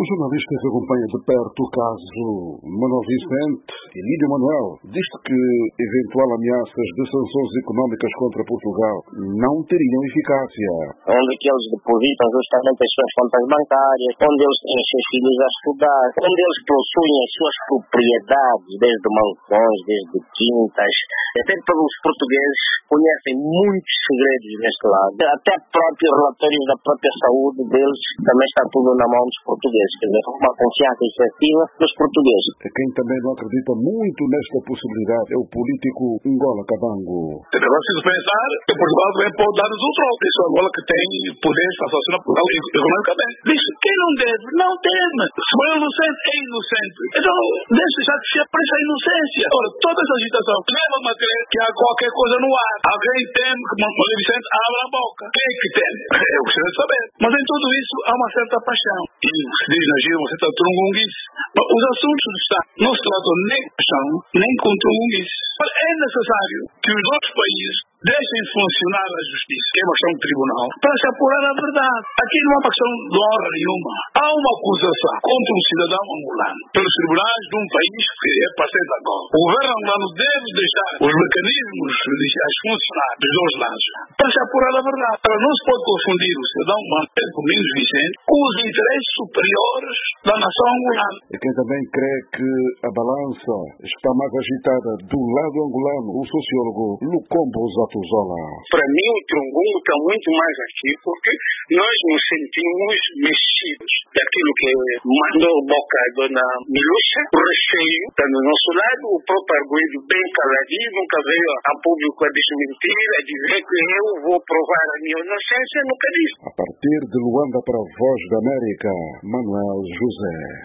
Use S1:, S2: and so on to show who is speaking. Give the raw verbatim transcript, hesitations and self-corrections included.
S1: jornalista que acompanha de perto o caso Manuel Vicente e Lídio Manuel diz que eventual ameaças de sanções económicas contra Portugal não teriam eficácia.
S2: Onde que eles depositam justamente as suas contas bancárias, onde eles têm os seus filhos a estudar, onde eles possuem as suas propriedades, desde mansões, desde quintas. Até pelos portugueses conhecem muitos segredos deste lado. Até próprios relatórios da própria saúde deles também está tudo na mão dos portugueses. Quer dizer, uma confiança excessiva dos portugueses.
S1: Quem também não acredita muito nesta possibilidade é o político Ngola Kabango.
S3: É preciso pensar que Portugal também pode dar-nos um troco. Isso é Angola que tem poder para sancionar Portugal economicamente. Diz quem não deve, não teme. Se for inocente, é inocente. Então, deixa já que se apareça a inocência. Ora, toda essa agitação leva-me a crer que há qualquer coisa no ar. Alguém teme que Manuel Vicente abra a boca. Quem é que teme? Eu gostaria de saber. Mas em tudo isso há uma certa paixão. E se diz na gira uma certa trungunguice. Os assuntos do Estado não se tratam nem com paixão, nem com trungunguice. É necessário que os outros países deixem funcionar a justiça, que é uma questão de tribunal, para se apurar a verdade. Aqui não há uma questão de honra nenhuma. Há uma acusação contra um cidadão angolano pelos tribunais de um país que é parceiro da Angola. O governo angolano deve deixar os mecanismos judiciais funcionar dos dois lados para se apurar a verdade. Agora, não se pode confundir o cidadão Manuel Domingos Vicente com os interesses superiores da nação angolana.
S1: E quem também crê que a balança está mais agitada do lado angolano, o sociólogo Lucombo Zatuzola.
S4: Para mim, o Trungungo está muito mais aqui porque nós nos sentimos mexidos daquilo que mandou boca a dona Milucha. O receio está do nosso lado, o próprio arguido bem caladinho, nunca veio a público a desmentir, a dizer que eu vou provar a minha inocência, nunca disse.
S1: A partir de Luanda para a Voz da América, Manuel José.